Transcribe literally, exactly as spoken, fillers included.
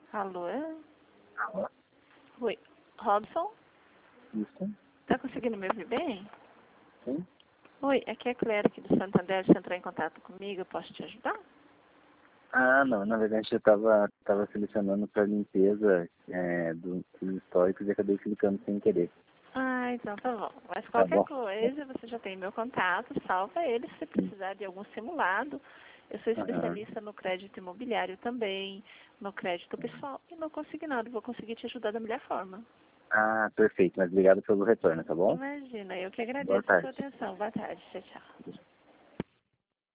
Alô? Alô? Oi. Robson? Isso? Tá conseguindo me ouvir bem? Sim? Oi, aqui é a Cléria aqui do Santander. Você entrou em contato comigo, eu posso te ajudar? Ah, não, na verdade eu estava tava selecionando para limpeza é, do- dos históricos e acabei clicando sem querer. Ah, então tá bom. Mas Tá qualquer bom? coisa, você já tem meu contato, salva ele se você Sim. precisar de algum simulado. Eu sou Aham. especialista no crédito imobiliário também, no crédito pessoal e no consignado. Vou conseguir te ajudar da melhor forma. Ah, perfeito, mas obrigado pelo retorno, tá bom? Imagina, eu que Boa agradeço a sua tarde. atenção. Boa tarde. Tchau, tchau.